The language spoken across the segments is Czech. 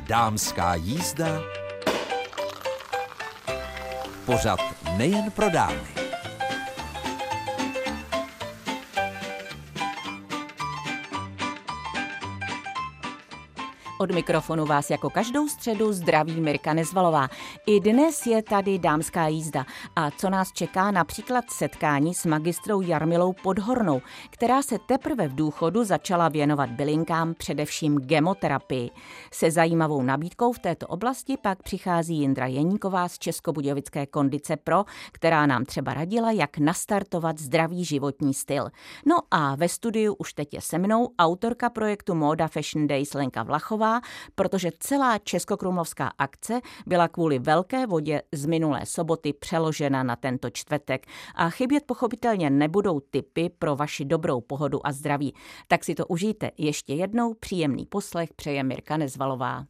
Dámská jízda, pořad nejen pro dámy. Od mikrofonu vás jako každou středu zdraví Mirka Nezvalová. I dnes je tady dámská jízda. A co nás čeká? Například setkání s magistrou Jarmilou Podhornou, která se teprve v důchodu začala věnovat bylinkám, především gemoterapii. Se zajímavou nabídkou v této oblasti pak přichází Jindra Jeníková z Českobudějovické Kondice Pro, která nám třeba radila, jak nastartovat zdravý životní styl. No a ve studiu už teď je se mnou autorka projektu Moda Fashion Days Lenka Vlachová, protože celá českokrumlovská akce byla kvůli velké vodě z minulé soboty přeložena na tento čtvrtek. A chybět pochopitelně nebudou tipy pro vaši dobrou pohodu a zdraví. Tak si to užijte. Ještě jednou příjemný poslech přeje Mirka Nezvalová.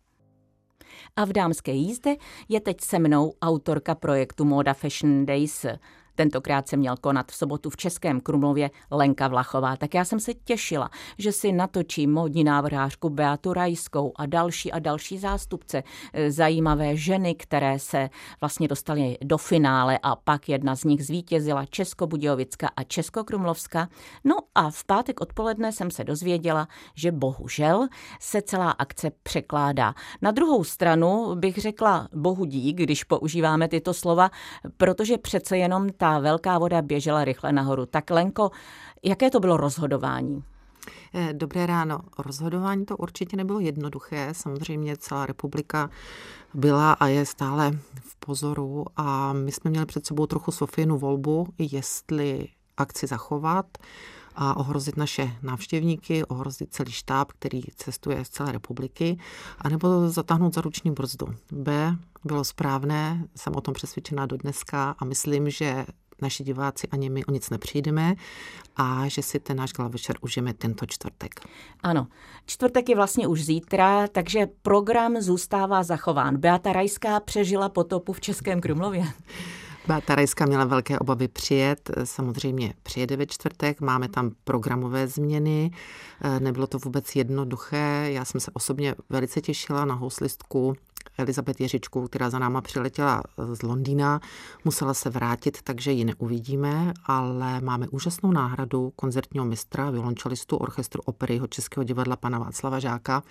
A v dámské jízdě je teď se mnou autorka projektu Moda Fashion Days. Tentokrát se měl konat v sobotu v Českém Krumlově Lenka Vlachová. Tak já jsem se těšila, že si natočí módní návrhářku Beatu Rajskou a další zástupce, zajímavé ženy, které se vlastně dostaly do finále a pak jedna z nich zvítězila Českobudějovická a Českokrumlovská. No a v pátek odpoledne jsem se dozvěděla, že bohužel se celá akce překládá. Na druhou stranu bych řekla bohu dík, když používáme tyto slova, protože přece jenom ta velká voda běžela rychle nahoru. Tak Lenko, jaké to bylo rozhodování? Dobré ráno. Rozhodování to určitě nebylo jednoduché. Samozřejmě celá republika byla a je stále v pozoru a my jsme měli před sebou trochu Sofínu volbu, jestli akci zachovat a ohrozit naše návštěvníky, ohrozit celý štáb, který cestuje z celé republiky, anebo zatáhnout za ruční brzdu. B bylo správné, jsem o tom přesvědčená do dneska a myslím, že naši diváci ani my o nic nepřijdeme a že si ten náš galavečer užijeme tento čtvrtek. Ano, čtvrtek je vlastně už zítra, takže program zůstává zachován. Beata Rajská přežila potopu v Českém Krumlově. Beata Rajská měla velké obavy přijet, samozřejmě přijede ve čtvrtek, máme tam programové změny, nebylo to vůbec jednoduché, já jsem se osobně velice těšila na houslistku Elizabeth Jeřičku, která za náma přiletěla z Londýna, musela se vrátit, takže ji neuvidíme, ale máme úžasnou náhradu koncertního mistra, violončelistu orchestru opery Českého divadla pana Václava Žáka,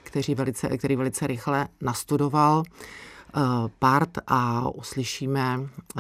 který velice rychle nastudoval part a uslyšíme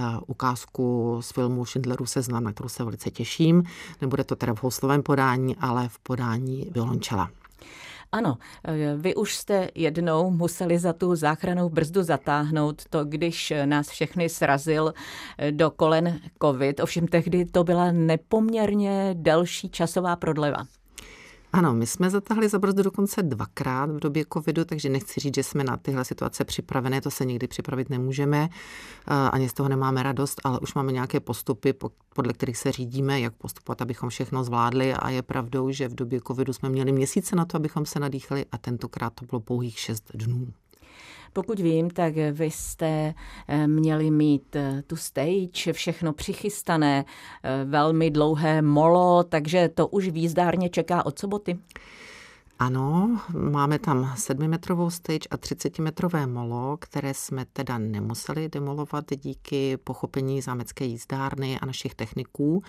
ukázku z filmu Schindlerův seznam, na kterou se velice těším. Nebude to teda v houslovém podání, ale v podání violončela. Ano, vy už jste jednou museli za tu záchrannou brzdu zatáhnout, to když nás všechny srazil do kolen covid, ovšem tehdy to byla nepoměrně delší časová prodleva. Ano, my jsme zatáhli za brzdu dokonce dvakrát v době covidu, takže nechci říct, že jsme na tyhle situace připravené, to se nikdy připravit nemůžeme, ani z toho nemáme radost, ale už máme nějaké postupy, podle kterých se řídíme, jak postupovat, abychom všechno zvládli a je pravdou, že v době covidu jsme měli měsíce na to, abychom se nadýchali a tentokrát to bylo pouhých 6 dnů. Pokud vím, tak vy jste měli mít tu stage, všechno přichystané, velmi dlouhé molo, takže to už v jízdárně čeká od soboty. Ano, máme tam 7metrovou stage a 30metrové molo, které jsme teda nemuseli demolovat díky pochopení zámecké jízdárny a našich techniků.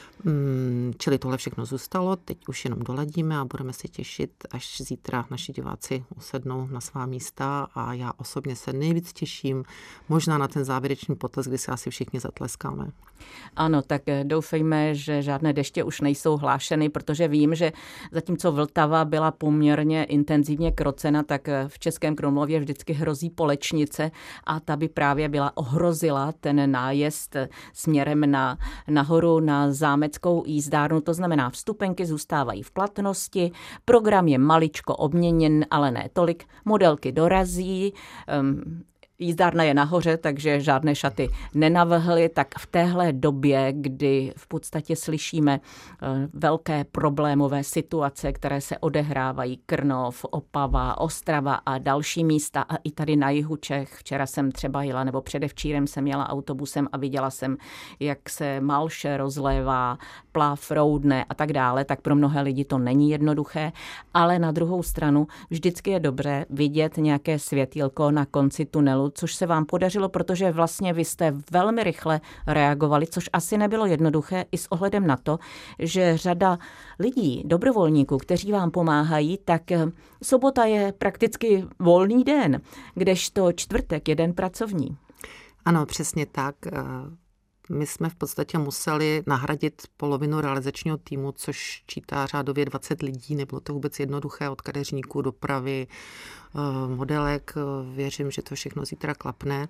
Čili tohle všechno zůstalo, teď už jenom doladíme a budeme se těšit, až zítra naši diváci usednou na svá místa a já osobně se nejvíc těším možná na ten závěrečný potlesk, kdy se asi všichni zatleskáme. Ano, tak doufejme, že žádné deště už nejsou hlášeny, protože vím, že zatímco Vltava byla poměrně intenzivně krocena, tak v Českém Krumlově vždycky hrozí polečnice a ta by právě ohrozila ten nájezd směrem nahoru na zámeckou jízdárnu. To znamená, vstupenky zůstávají v platnosti, program je maličko obměněn, ale ne tolik, modelky dorazí, jízdárna je nahoře, takže žádné šaty nenavhly, tak v téhle době, kdy v podstatě slyšíme velké problémové situace, které se odehrávají, Krnov, Opava, Ostrava a další místa a i tady na jihu Čech. Včera jsem třeba jela, nebo předevčírem jsem jela autobusem a viděla jsem, jak se Malše rozlévá, Pláv roudne a tak dále, tak pro mnohé lidi to není jednoduché, ale na druhou stranu vždycky je dobře vidět nějaké světýlko na konci tunelu, což se vám podařilo, protože vlastně vy jste velmi rychle reagovali, což asi nebylo jednoduché i s ohledem na to, že řada lidí, dobrovolníků, kteří vám pomáhají, tak sobota je prakticky volný den, kdežto čtvrtek je den pracovní. Ano, přesně tak. My jsme v podstatě museli nahradit polovinu realizačního týmu, což čítá řádově 20 lidí. Nebylo to vůbec jednoduché od kadeřníků, dopravy, modelek. Věřím, že to všechno zítra klapne.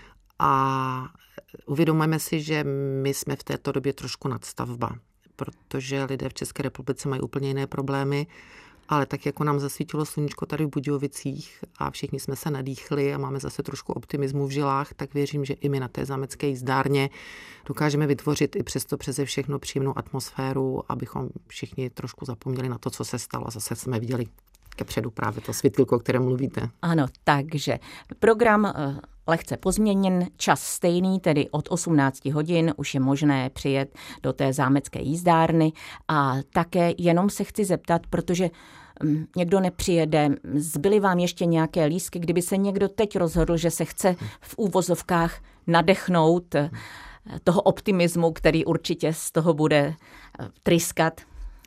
A uvědomujeme si, že my jsme v této době trošku nadstavba, protože lidé v České republice mají úplně jiné problémy, ale tak jako nám zasvítilo sluníčko tady v Budějovicích a všichni jsme se nadýchli a máme zase trošku optimismu v žilách, tak věřím, že i my na té zámecké jízdárně dokážeme vytvořit i přesto přeze všechno příjemnou atmosféru, abychom všichni trošku zapomněli na to, co se stalo. Zase jsme viděli kepředu právě to světýlko, o kterém mluvíte. Ano, takže program lehce pozměněn, čas stejný, tedy od 18 hodin už je možné přijet do té zámecké jízdárny a také jenom se chci zeptat, protože někdo nepřijede, zbyly vám ještě nějaké lístky, kdyby se někdo teď rozhodl, že se chce v úvozovkách nadechnout toho optimismu, který určitě z toho bude tryskat.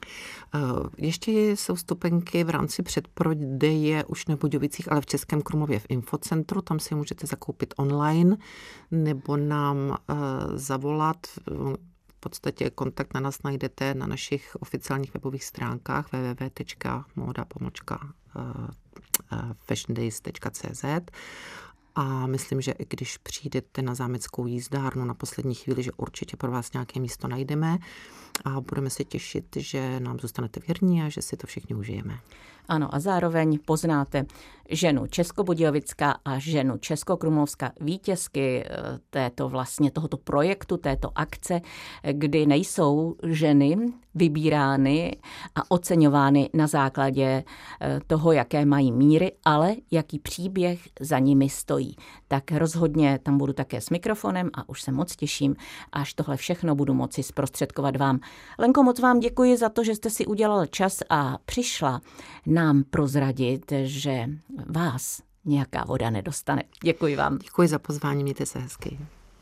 Ještě jsou vstupenky v rámci předprodeje už na Budějovicích, ale v Českém Krumlově v infocentru, tam si je můžete zakoupit online nebo nám zavolat. V podstatě kontakt na nás najdete na našich oficiálních webových stránkách www.moda-fashiondays.cz a myslím, že i když přijdete na zámeckou jízdárnu na poslední chvíli, že určitě pro vás nějaké místo najdeme a budeme se těšit, že nám zůstanete věrní a že si to všichni užijeme. Ano, a zároveň poznáte ženu Českobudějovická a ženu Českokrumlovská, vítězky tohoto projektu, této akce, kdy nejsou ženy vybírány a oceňovány na základě toho, jaké mají míry, ale jaký příběh za nimi stojí. Tak rozhodně tam budu také s mikrofonem a už se moc těším, až tohle všechno budu moci zprostředkovat vám. Lenko, moc vám děkuji za to, že jste si udělal čas a přišla nám prozradit, že vás nějaká voda nedostane. Děkuji vám. Děkuji za pozvání, mějte se hezky.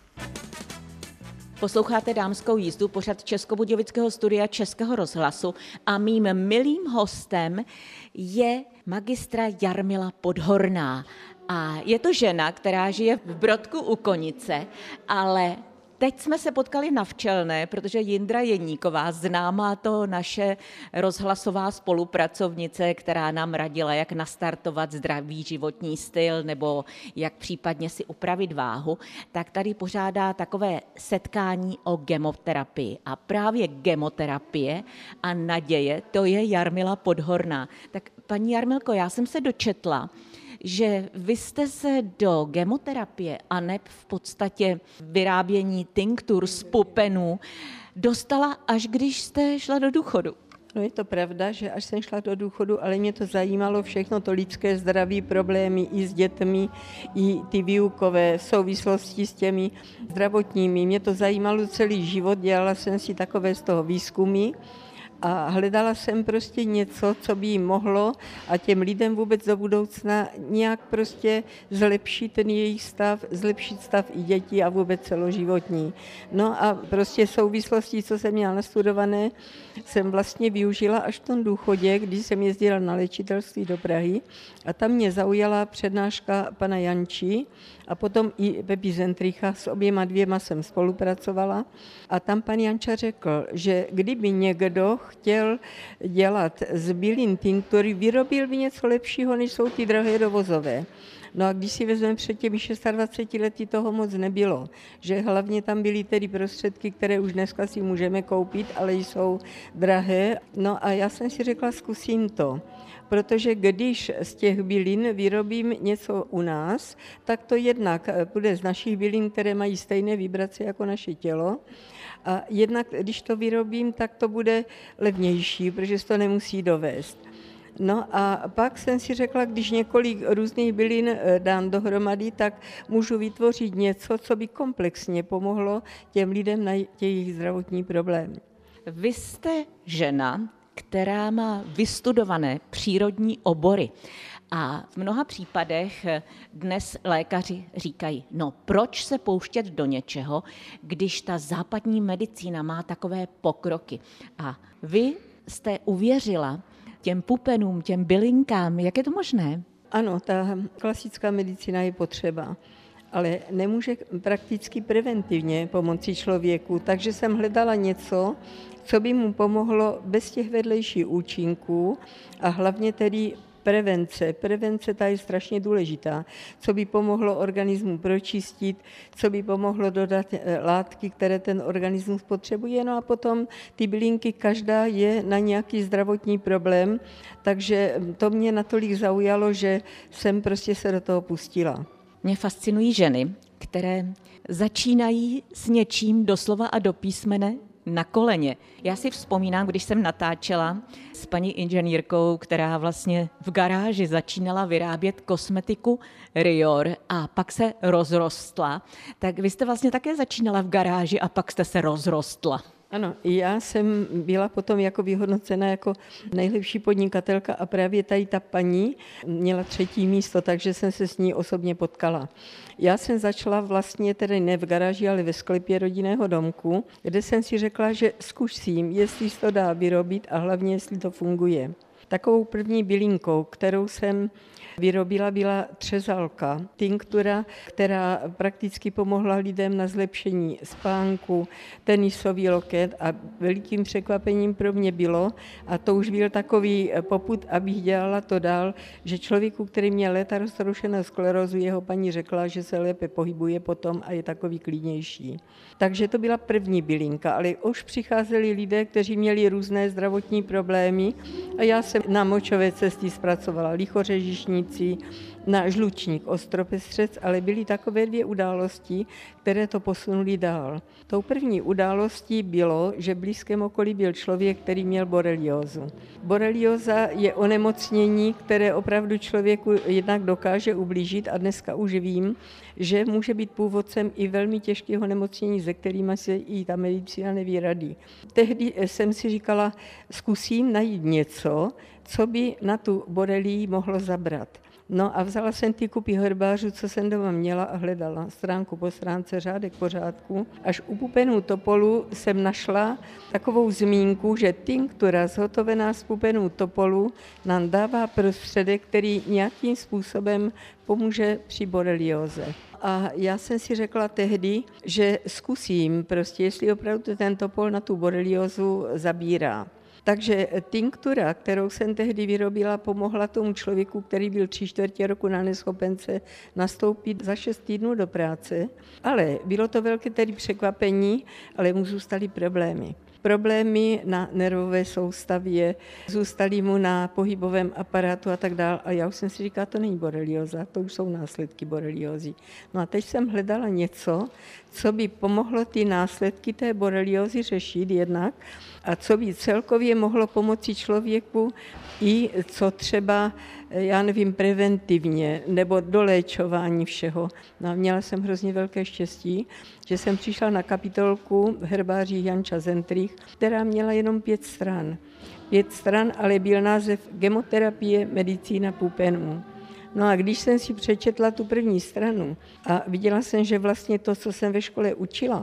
Posloucháte Dámskou jízdu, pořad Českobudějovického studia Českého rozhlasu a mým milým hostem je magistra Jarmila Podhorná. A je to žena, která žije v Brodku u Konice, ale teď jsme se potkali na Včelné, protože Jindra Jeníková, známá to naše rozhlasová spolupracovnice, která nám radila, jak nastartovat zdravý životní styl nebo jak případně si upravit váhu, tak tady pořádá takové setkání o gemoterapii. A právě gemoterapie a naděje, to je Jarmila Podhorná. Tak paní Jarmilko, já jsem se dočetla, že vy jste se do gemoterapie a ne v podstatě vyrábění tinktur z pupenů dostala, až když jste šla do důchodu. No je to pravda, že až jsem šla do důchodu, ale mě to zajímalo všechno, to lidské zdraví, problémy i s dětmi, i ty výukové souvislosti s těmi zdravotními. Mě to zajímalo celý život, dělala jsem si takové z toho výzkumy. A hledala jsem prostě něco, co by jim mohlo a těm lidem vůbec do budoucna nějak prostě zlepšit ten jejich stav, zlepšit stav i dětí a vůbec celoživotní. No a prostě souvislosti, co jsem měla nastudované, jsem vlastně využila až v tom důchodě, když jsem jezdila na léčitelství do Prahy a tam mě zaujala přednáška pana Janči a potom i Pepi Zentricha, s oběma dvěma jsem spolupracovala a tam pan Janča řekl, že kdyby někdo chtěl dělat z bylin tinktury, vyrobil by něco lepšího, než jsou ty drahé dovozové. No a když si vezmeme před těmi 26 lety, toho moc nebylo, že hlavně tam byly tedy prostředky, které už dneska si můžeme koupit, ale jsou drahé. No a já jsem si řekla, zkusím to. Protože když z těch bylin vyrobím něco u nás, tak to jednak bude z našich bylin, které mají stejné vibrace jako naše tělo. A jednak, když to vyrobím, tak to bude levnější, protože se to nemusí dovést. No a pak jsem si řekla, když několik různých bylin dám dohromady, tak můžu vytvořit něco, co by komplexně pomohlo těm lidem na jejich zdravotní problémy. Vy jste žena, která má vystudované přírodní obory. A v mnoha případech dnes lékaři říkají, no proč se pouštět do něčeho, když ta západní medicína má takové pokroky. A vy jste uvěřila těm pupenům, těm bylinkám, jak je to možné? Ano, ta klasická medicína je potřeba, ale nemůže prakticky preventivně pomoci člověku, takže jsem hledala něco, co by mu pomohlo bez těch vedlejších účinků a hlavně tedy prevence. Prevence ta je strašně důležitá, co by pomohlo organismu pročistit, co by pomohlo dodat látky, které ten organismus potřebuje. No a potom ty bylinky, každá je na nějaký zdravotní problém, takže to mě natolik zaujalo, že jsem prostě se do toho pustila. Mě fascinují ženy, které začínají s něčím doslova a do písmene na koleně. Já si vzpomínám, když jsem natáčela s paní inženýrkou, která vlastně v garáži začínala vyrábět kosmetiku Rior a pak se rozrostla, tak vy jste vlastně také začínala v garáži a pak jste se rozrostla. Ano, já jsem byla potom jako vyhodnocena jako nejlepší podnikatelka a právě tady ta paní měla 3. místo, takže jsem se s ní osobně potkala. Já jsem začala vlastně tedy ne v garáži, ale ve sklepě rodinného domku, kde jsem si řekla, že zkusím, jestli se to dá vyrobit a hlavně, jestli to funguje. Takovou první bylinkou, kterou jsem vyrobila, byla třezalka, tinktura, která prakticky pomohla lidem na zlepšení spánku, tenisový loket a velikým překvapením pro mě bylo, a to už byl takový popud, abych dělala to dál, že člověku, který měl léta roztroušenou sklerózu, jeho paní řekla, že se lépe pohybuje potom a je takový klidnější. Takže to byla první bylinka, ale už přicházeli lidé, kteří měli různé zdravotní problémy a já jsem na močové cesty zpracovala lichořežišnici, na žlučník, ostropestřec, ale byly takové 2 události, které to posunuli dál. Tou první událostí bylo, že v blízkém okolí byl člověk, který měl boreliózu. Borelióza je onemocnění, které opravdu člověku jednak dokáže ublížit a dneska už vím, že může být původcem i velmi těžkého nemocnění, se kterými se i ta medicína neví rady. Tehdy jsem si říkala, zkusím najít něco, co by na tu borelii mohlo zabrat. No a vzala jsem ty kupy herbářů, co jsem doma měla a hledala stránku po stránce, řádek po řádku. Až u pupenů topolu jsem našla takovou zmínku, že tinktura zhotovená z pupenů topolu nám dává prostředek, který nějakým způsobem pomůže při borelióze. A já jsem si řekla tehdy, že zkusím prostě, jestli opravdu ten topol na tu boreliózu zabírá. Takže tinktura, kterou jsem tehdy vyrobila, pomohla tomu člověku, který byl 3/4 roku na neschopence, nastoupit za 6 týdnů do práce. Ale bylo to velké tedy překvapení, ale mu zůstaly problémy. Problémy na nervové soustavě, zůstaly mu na pohybovém aparátu a tak dále. A já už jsem si říkala, to není borelióza, to už jsou následky boreliózy. No a teď jsem hledala něco, co by pomohlo ty následky té boreliózy řešit jednak a co by celkově mohlo pomoci člověku i co třeba, já nevím, preventivně nebo doléčování všeho. No a měla jsem hrozně velké štěstí, že jsem přišla na kapitolku v herbářích Janča Zentrich, která měla jenom 5 stran. 5 stran, ale byl název Gemoterapie, medicína pupenů. No a když jsem si přečetla tu první stranu a viděla jsem, že vlastně to, co jsem ve škole učila,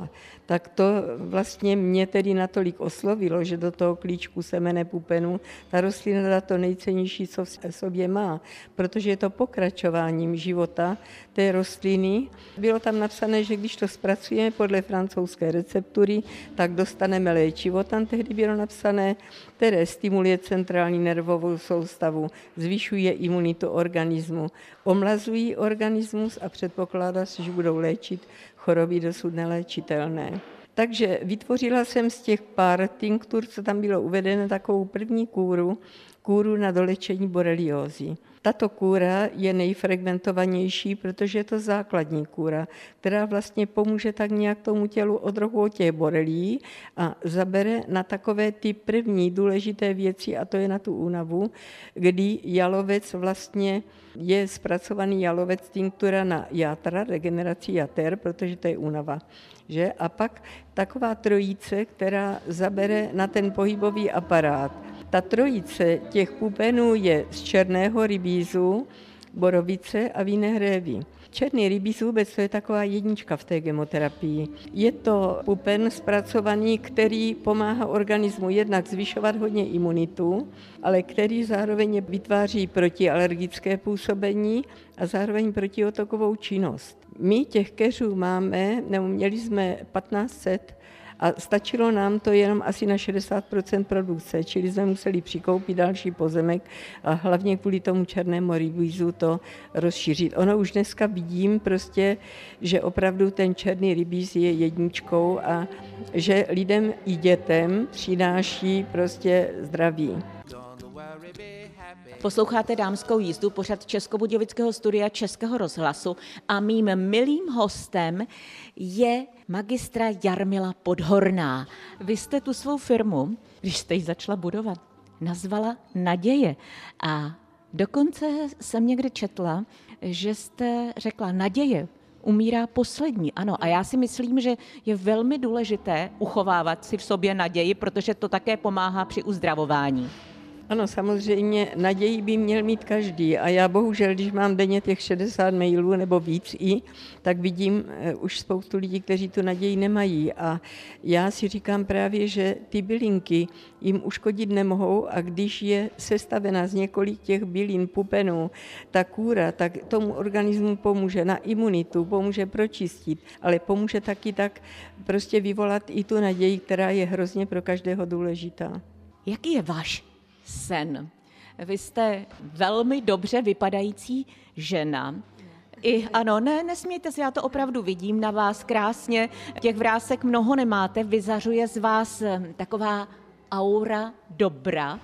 tak to vlastně mě tedy natolik oslovilo, že do toho klíčku semene pupenu ta rostlina dá to nejcennější, co v sobě má, protože je to pokračováním života té rostliny. Bylo tam napsané, že když to zpracujeme podle francouzské receptury, tak dostaneme léčivo. Tam tehdy bylo napsané, které stimuluje centrální nervovou soustavu, zvyšuje imunitu organismu, omlazují organismus a předpokládá se, že budou léčit choroby dosud neléčitelné. Takže vytvořila jsem z těch pár tinktur, co tam bylo uvedeno, takovou první kůru na dolečení boreliózy. Tato kůra je nejfragmentovanější, protože je to základní kůra, která vlastně pomůže tak nějak tomu tělu odrohu od těch borelií a zabere na takové ty první důležité věci, a to je na tu únavu, kdy jalovec vlastně je zpracovaný jalovec tinktura na játra, regeneraci jater, protože to je únava. Že? A pak taková trojice, která zabere na ten pohybový aparát. Ta trojice těch pupenů je z černého rybízu, borovice a vinné révy. Černý rybíz vůbec to je taková jednička v té chemoterapii. Je to pupen zpracovaný, který pomáhá organismu jednak zvyšovat hodně imunitu, ale který zároveň vytváří protialergické působení a zároveň protiotokovou činnost. My těch keřů máme, nebo měli jsme 1500, a stačilo nám to jenom asi na 60% produkce, čili jsme museli přikoupit další pozemek a hlavně kvůli tomu černému rybízu to rozšířit. Ono už dneska vidím prostě, že opravdu ten černý rybíz je jedničkou a že lidem i dětem přináší prostě zdraví. Posloucháte Dámskou jízdu, pořad Českobudějovického studia Českého rozhlasu a mým milým hostem je magistra Jarmila Podhorná. Vy jste tu svou firmu, když jste ji začala budovat, nazvala Naděje a dokonce jsem někde četla, že jste řekla naděje umírá poslední. Ano, a já si myslím, že je velmi důležité uchovávat si v sobě naději, protože to také pomáhá při uzdravování. Ano, samozřejmě naději by měl mít každý a já bohužel, když mám denně těch 60 mailů nebo víc tak vidím už spoustu lidí, kteří tu naději nemají a já si říkám právě, že ty bylinky jim uškodit nemohou a když je sestavená z několik těch bylin, pupenů, ta kůra, tak tomu organismu pomůže na imunitu, pomůže pročistit, ale pomůže taky tak prostě vyvolat i tu naději, která je hrozně pro každého důležitá. Jaký je váš sen? Vy jste velmi dobře vypadající žena. Ano, nesmějte se, já to opravdu vidím na vás krásně. Těch vrásek mnoho nemáte, vyzařuje z vás taková aura dobra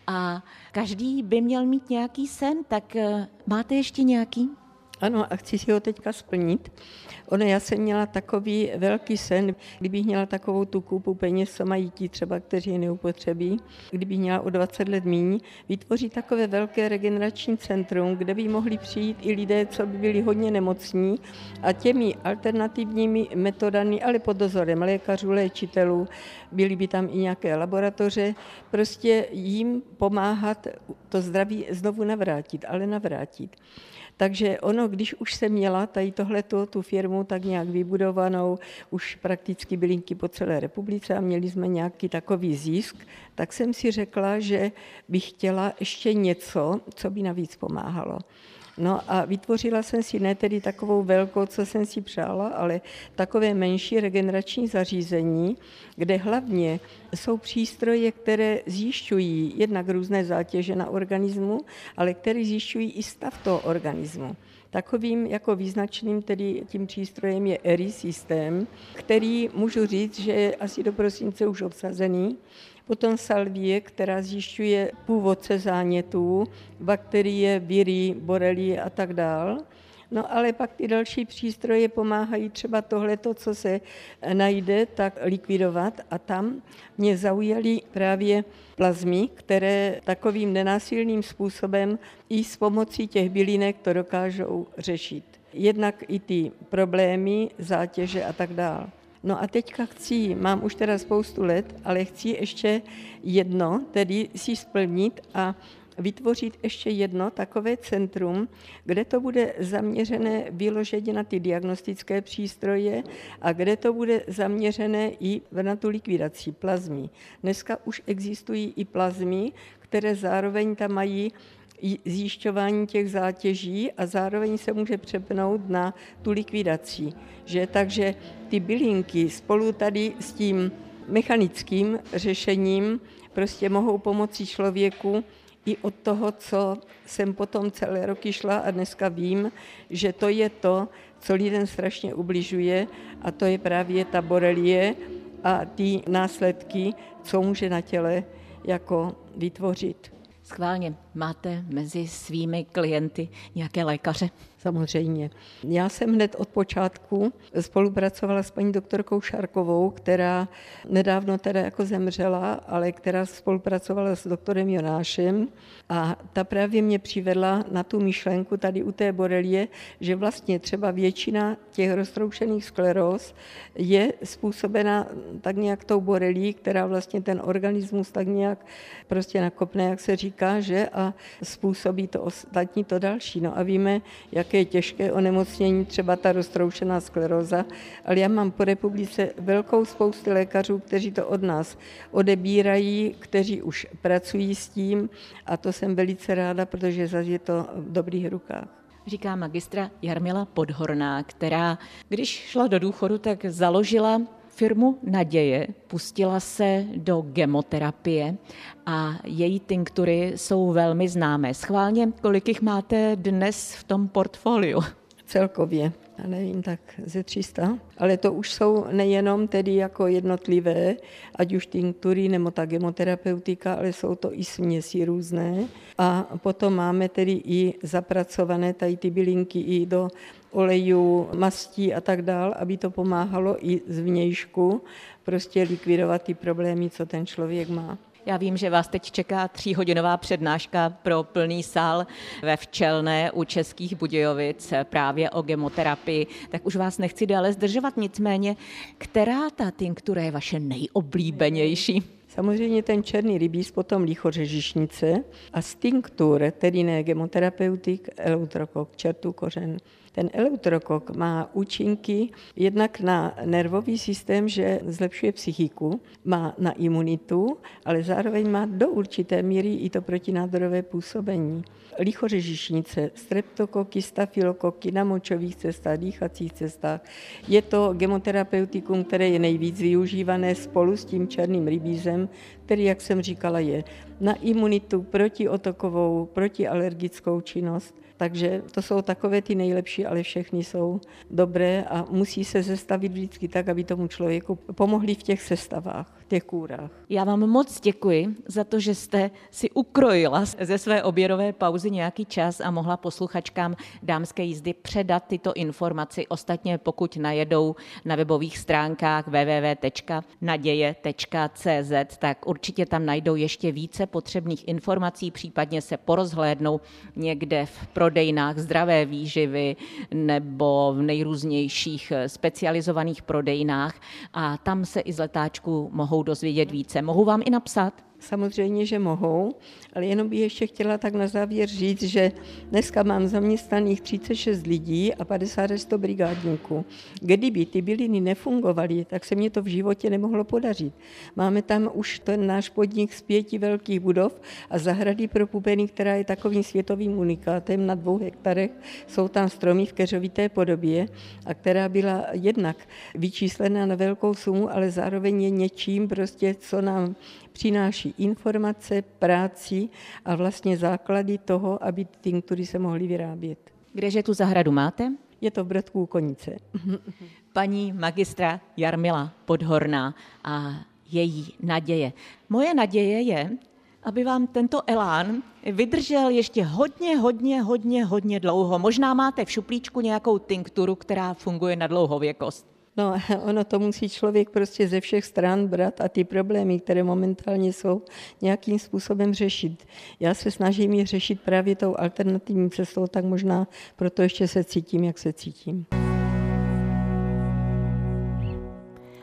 a každý by měl mít nějaký sen, tak máte ještě nějaký? Ano, a chci si ho teďka splnit. Já jsem měla takový velký sen, kdybych měla takovou tu kůpu peněz, co mají ti třeba, kteří je neupotřebí, kdybych měla o 20 let míň, vytvořit takové velké regenerační centrum, kde by mohli přijít i lidé, co by byli hodně nemocní a těmi alternativními metodami, ale pod dozorem lékařů, léčitelů, byly by tam i nějaké laboratoře, prostě jim pomáhat to zdraví znovu navrátit. Takže když už jsem měla tady tu firmu tak nějak vybudovanou, už prakticky bylinky po celé republice a měli jsme nějaký takový zisk, tak jsem si řekla, že bych chtěla ještě něco, co by navíc pomáhalo. No a vytvořila jsem si ne tedy takovou velkou, co jsem si přála, ale takové menší regenerační zařízení, kde hlavně jsou přístroje, které zjišťují jednak různé zátěže na organismu, ale které zjišťují i stav toho organismu. Takovým jako význačným tedy tím přístrojem je ERI systém, který můžu říct, že je asi do prosince už obsazený. Potom salvie, která zjišťuje původce zánětů, bakterie, viry, borelie a tak dál. No ale pak ty další přístroje pomáhají třeba tohleto, co se najde, tak likvidovat a tam mě zaujaly právě plazmy, které takovým nenásilným způsobem i s pomocí těch bylinek to dokážou řešit. Jednak i ty problémy, zátěže a tak dál. No a teďka mám už teda spoustu let, ale chci ještě jedno, tedy si splnit a vytvořit ještě jedno takové centrum, kde to bude zaměřené vyloženě na ty diagnostické přístroje a kde to bude zaměřené i na tu likvidaci plazmy. Dneska už existují i plazmy, které zároveň tam mají zjišťování těch zátěží a zároveň se může přepnout na tu likvidaci. Takže ty bylinky spolu tady s tím mechanickým řešením prostě mohou pomoci člověku i od toho, co jsem potom celé roky šla a dneska vím, že to je to, co lidem strašně ubližuje a to je právě ta borelie a ty následky, co může na těle jako vytvořit. Schválně, máte mezi svými klienty nějaké lékaře? Samozřejmě. Já jsem hned od počátku spolupracovala s paní doktorkou Šarkovou, která nedávno teda jako zemřela, ale která spolupracovala s doktorem Jonášem a ta právě mě přivedla na tu myšlenku tady u té borelie, že vlastně třeba většina těch roztroušených skleróz je způsobena tak nějak tou borelií, která vlastně ten organismus tak nějak prostě nakopne, jak se říká, že a způsobí to ostatní to další. No a víme, jaké je těžké onemocnění, třeba ta roztroušená skleróza, ale já mám po republice velkou spoustu lékařů, kteří to od nás odebírají, kteří už pracují s tím a to jsem velice ráda, protože zase je to v dobrých rukách. Říká magistra Jarmila Podhorná, která, když šla do důchodu, tak založila firmu Naděje, pustila se do gemoterapie a její tinktury jsou velmi známé. Schválně, kolik jich máte dnes v tom portfoliu? Celkově, já nevím, tak ze 300, ale to už jsou nejenom tedy jako jednotlivé, ať už tinktury nebo ta gemoterapeutika, ale jsou to i směsi různé a potom máme tedy i zapracované tady ty bylinky i do olejů, mastí a tak dál, aby to pomáhalo i zvnějšku prostě likvidovat ty problémy, co ten člověk má. Já vím, že vás teď čeká 3hodinová přednáška pro plný sál ve Včelné u Českých Budějovic právě o gemoterapii, tak už vás nechci dále zdržovat, nicméně, která ta tinktura je vaše nejoblíbenější? Samozřejmě ten černý rybíz, potom lichořežišnice a z tinktur, tedy ne gemoterapeutik, eleutrokok, čertů kořen. Ten eleutrokok má účinky jednak na nervový systém, že zlepšuje psychiku, má na imunitu, ale zároveň má do určité míry i to protinádorové působení. Lichořežišnice, streptokoky, stafylokoky na močových cestách, dýchacích cestách. Je to gemoterapeutikum, které je nejvíc využívané spolu s tím černým rybízem, který, jak jsem říkala, je na imunitu, protiotokovou, protialergickou činnost. Takže to jsou takové ty nejlepší, ale všechny jsou dobré a musí se sestavit vždycky tak, aby tomu člověku pomohli v těch sestavách, v těch kůrách. Já vám moc děkuji za to, že jste si ukrojila ze své obědové pauzy nějaký čas a mohla posluchačkám Dámské jízdy předat tyto informace. Ostatně pokud najedou na webových stránkách www.naděje.cz, tak určitě tam najdou ještě více potřebných informací, případně se porozhlédnou někde v prodejnách zdravé výživy nebo v nejrůznějších specializovaných prodejnách a tam se i z letáčku mohou dozvědět více. Mohu vám i napsat? Samozřejmě, že mohou, ale jenom bych ještě chtěla tak na závěr říct, že dneska mám zaměstnaných 36 lidí a 50 brigádníků. Kdyby ty byliny nefungovaly, tak se mě to v životě nemohlo podařit. Máme tam už ten náš podnik z 5 velkých budov a zahrady pro pupeny, která je takovým světovým unikátem na 2 hektarech. Jsou tam stromy v keřovité podobě a která byla jednak vyčíslena na velkou sumu, ale zároveň je něčím prostě, co nám přináší informace, práci a vlastně základy toho, aby tinktury se mohly vyrábět. Kdeže tu zahradu máte? Je to v Brodku u Konice. Paní magistra Jarmila Podhorná a její naděje. Moje naděje je, aby vám tento elán vydržel ještě hodně dlouho. Možná máte v šuplíčku nějakou tinkturu, která funguje na dlouhověkost. No, ono to musí člověk prostě ze všech stran brát a ty problémy, které momentálně jsou, nějakým způsobem řešit. Já se snažím je řešit právě tou alternativní cestou, tak možná proto ještě se cítím, jak se cítím.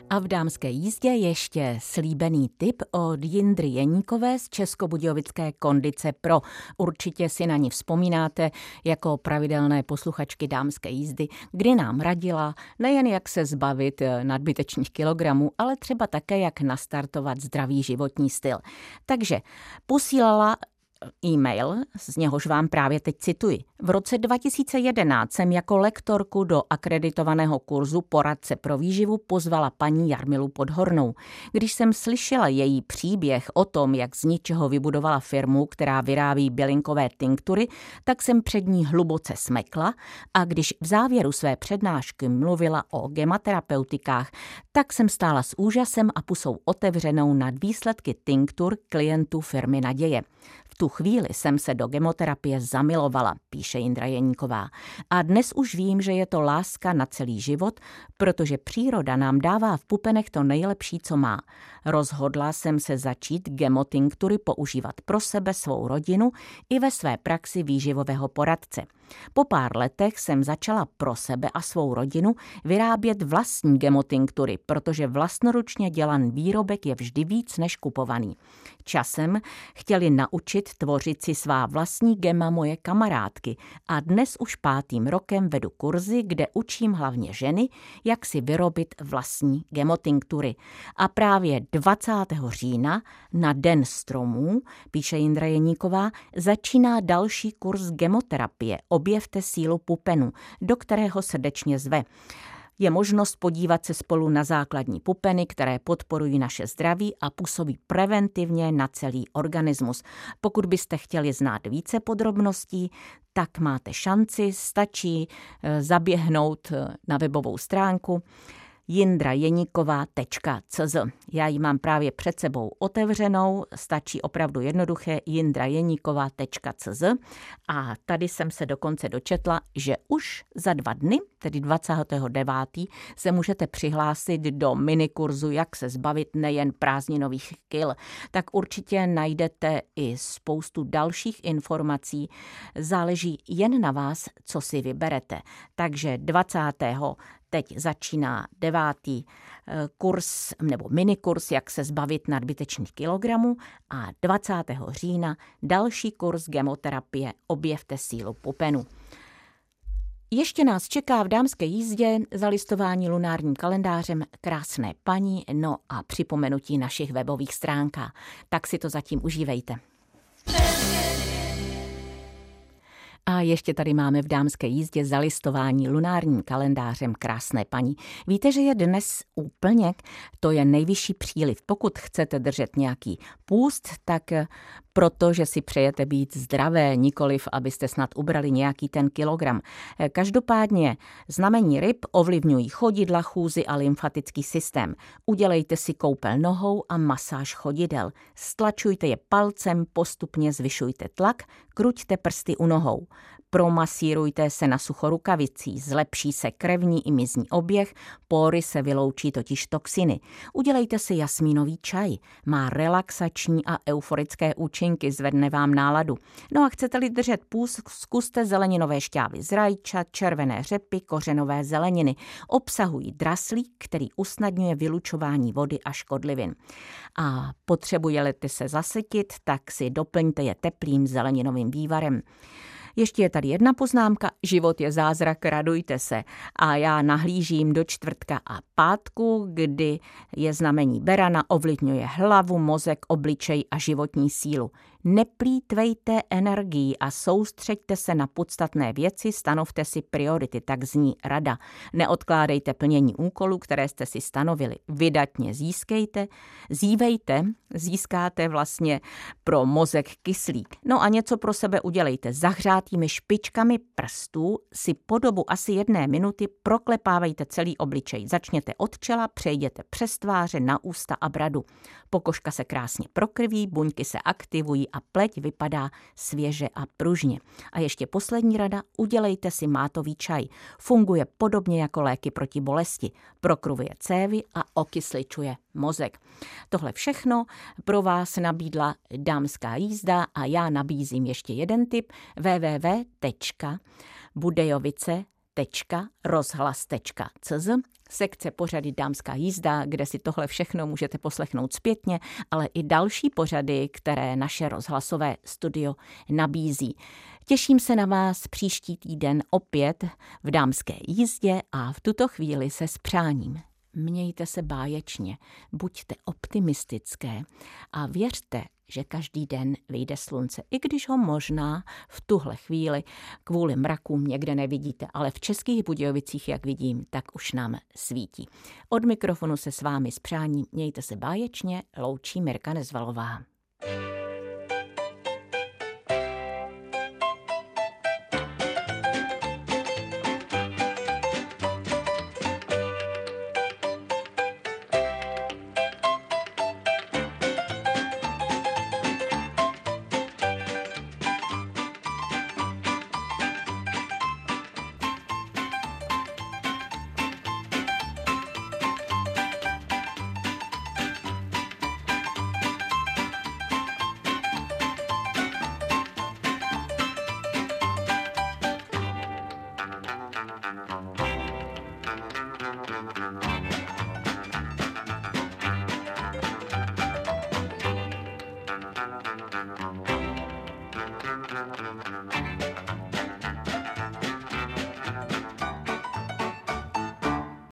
A v dámské jízdě ještě slíbený tip od Jindry Jeníkové z Českobudějovické Kondice Pro. Určitě si na ní vzpomínáte jako pravidelné posluchačky dámské jízdy, kdy nám radila nejen jak se zbavit nadbytečných kilogramů, ale třeba také jak nastartovat zdravý životní styl. Takže posílala e-mail, z něhož vám právě teď cituji. V roce 2011 jsem jako lektorku do akreditovaného kurzu Poradce pro výživu pozvala paní Jarmilu Podhornou. Když jsem slyšela její příběh o tom, jak z ničeho vybudovala firmu, která vyrábí bylinkové tinktury, tak jsem před ní hluboce smekla a když v závěru své přednášky mluvila o gematerapeutikách, tak jsem stála s úžasem a pusou otevřenou nad výsledky tinktur klientů firmy Naděje. V tu chvíli jsem se do gemoterapie zamilovala, píše Jindra Jeníková. A dnes už vím, že je to láska na celý život, protože příroda nám dává v pupenech to nejlepší, co má. Rozhodla jsem se začít gemotinktury používat pro sebe, svou rodinu i ve své praxi výživového poradce. Po pár letech jsem začala pro sebe a svou rodinu vyrábět vlastní gemotinktury, protože vlastnoručně dělaný výrobek je vždy víc než kupovaný. Časem chtěli naučit tvořit si svá vlastní gema moje kamarádky a dnes už 5. rokem vedu kurzy, kde učím hlavně ženy, jak si vyrobit vlastní gemotinktury. A právě 20. října na Den stromů, píše Jindra Jeníková, začíná další kurz gemoterapie Objevte sílu pupenu, do kterého srdečně zve. Je možnost podívat se spolu na základní pupeny, které podporují naše zdraví a působí preventivně na celý organismus. Pokud byste chtěli znát více podrobností, tak máte šanci, stačí zaběhnout na webovou stránku jindrajeníková.cz. Já ji mám právě před sebou otevřenou, stačí opravdu jednoduché jindrajeníková.cz a tady jsem se dokonce dočetla, že už za 2 dny, tedy 29. se můžete přihlásit do minikurzu Jak se zbavit nejen prázdninových kil. Tak určitě najdete i spoustu dalších informací. Záleží jen na vás, co si vyberete. Takže 20. teď začíná 9. kurz nebo minikurs, jak se zbavit nadbytečných kilogramů a 20. října další kurz gemoterapie Objevte sílu pupenu. Ještě nás čeká v dámské jízdě zalistování lunárním kalendářem Krásné paní, no a připomenutí našich webových stránkách. Tak si to zatím užívejte. A ještě tady máme v dámské jízdě zalistování lunárním kalendářem Krásné paní. Víte, že je dnes úplněk, to je nejvyšší příliv. Pokud chcete držet nějaký půst, tak protože si přejete být zdravé, nikoliv abyste snad ubrali nějaký ten kilogram. Každopádně znamení ryb ovlivňují chodidla, chůzi a lymfatický systém. Udělejte si koupel nohou a masáž chodidel. Stlačujte je palcem, postupně zvyšujte tlak, kruťte prsty u nohou. Promasírujte se na sucho rukavicí, zlepší se krevní i mizní oběh, pory se vyloučí totiž toxiny. Udělejte si jasmínový čaj, má relaxační a euforické účinky, zvedne vám náladu. No a chcete-li držet půst, zkuste zeleninové šťávy z rajčat, červené řepy, kořenové zeleniny. Obsahují draslík, který usnadňuje vylučování vody a škodlivin. A potřebujete se zasytit, tak si doplňte je teplým zeleninovým vývarem. Ještě je tady jedna poznámka, život je zázrak, radujte se. A já nahlížím do čtvrtka a pátku, kdy je znamení berana, ovlivňuje hlavu, mozek, obličej a životní sílu. Neplýtvejte energií a soustřeďte se na podstatné věci, stanovte si priority, tak zní rada. Neodkládejte plnění úkolů, které jste si stanovili. Vydatně zívejte, získáte vlastně pro mozek kyslík. No a něco pro sebe udělejte. Zahřátými špičkami prstů si po dobu asi 1 minuty proklepávejte celý obličej. Začněte od čela, přejděte přes tváře na ústa a bradu. Pokožka se krásně prokrví, buňky se aktivují a pleť vypadá svěže a pružně. A ještě poslední rada, udělejte si mátový čaj. Funguje podobně jako léky proti bolesti. Prokrvuje cévy a okysličuje mozek. Tohle všechno pro vás nabídla dámská jízda a já nabízím ještě jeden tip www.budejovice.cz www.rozhlas.cz, sekce pořady Dámská jízda, kde si tohle všechno můžete poslechnout zpětně, ale i další pořady, které naše rozhlasové studio nabízí. Těším se na vás příští týden opět v Dámské jízdě a v tuto chvíli se s přáním. Mějte se báječně, buďte optimistické a věřte, že každý den vyjde slunce, i když ho možná v tuhle chvíli kvůli mrakům někde nevidíte, ale v Českých Budějovicích, jak vidím, tak už nám svítí. Od mikrofonu se s vámi s přáním mějte se báječně, loučí Mirka Nezvalová.